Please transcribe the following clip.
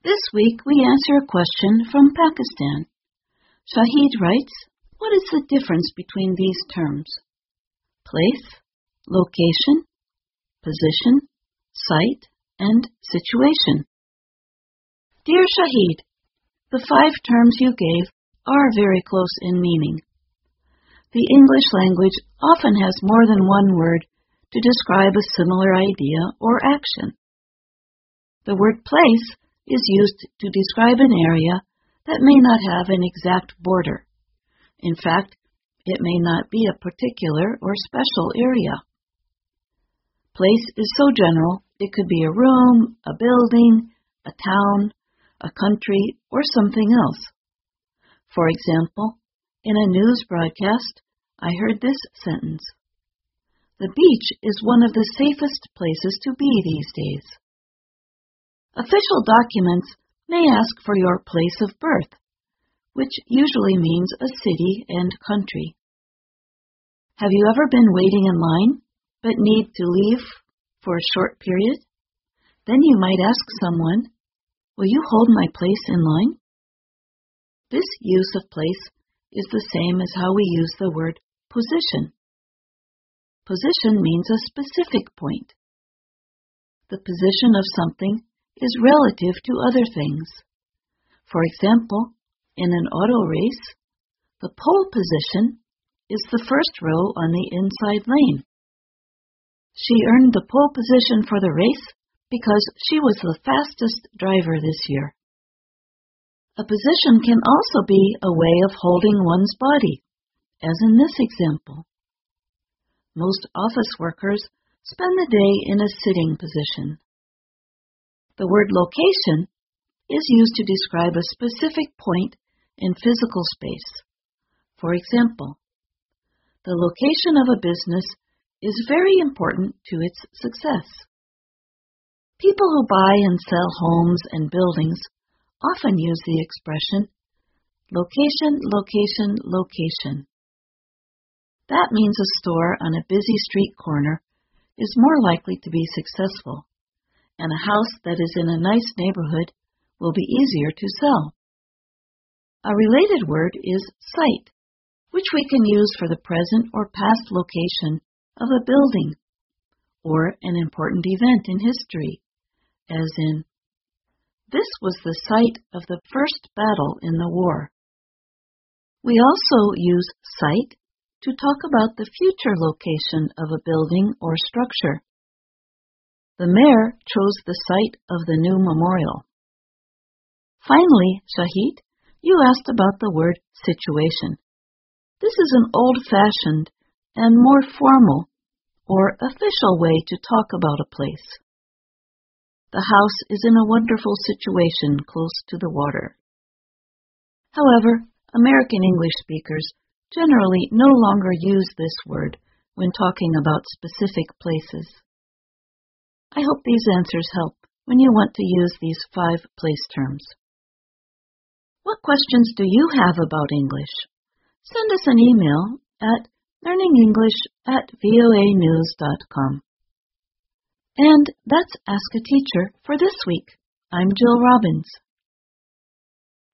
This week we answer a question from Pakistan. Shahid writes, what is the difference between these terms? Place, location, position, site, and situation. Dear Shahid, the 5 terms you gave are very close in meaning. The English language often has more than one word to describe a similar idea or action. The word place is used to describe an area that may not have an exact border. In fact, it may not be a particular or special area. Place is so general, it could be a room, a building, a town, a country, or something else. For example, in a news broadcast, I heard this sentence: "The beach is one of the safest places to be these days." Official documents may ask for your place of birth, which usually means a city and country. Have you ever been waiting in line, but need to leave for a short period? Then you might ask someone, "Will you hold my place in line?" This use of place is the same as how we use the word position. Position means a specific point. The position of something is relative to other things. For example, in an auto race, the pole position is the first row on the inside lane. She earned the pole position for the race because she was the fastest driver this year. A position can also be a way of holding one's body, as in this example. Most office workers spend the day in a sitting position. The word location is used to describe a specific point in physical space. For example, the location of a business is very important to its success. People who buy and sell homes and buildings often use the expression, location, location, location. That means a store on a busy street corner is more likely to be successful, and a house that is in a nice neighborhood will be easier to sell. A related word is site, which we can use for the present or past location of a building or an important event in history, as in, "This was the site of the first battle in the war." We also use site to talk about the future location of a building or structure. The mayor chose the site of the new memorial. Finally, Shahid, you asked about the word situation. This is an old-fashioned and more formal or official way to talk about a place. The house is in a wonderful situation close to the water. However, American English speakers generally no longer use this word when talking about specific places. I hope these answers help when you want to use these 5 place terms. What questions do you have about English? Send us an email at learningenglish@voanews.com. And that's Ask a Teacher for this week. I'm Jill Robbins.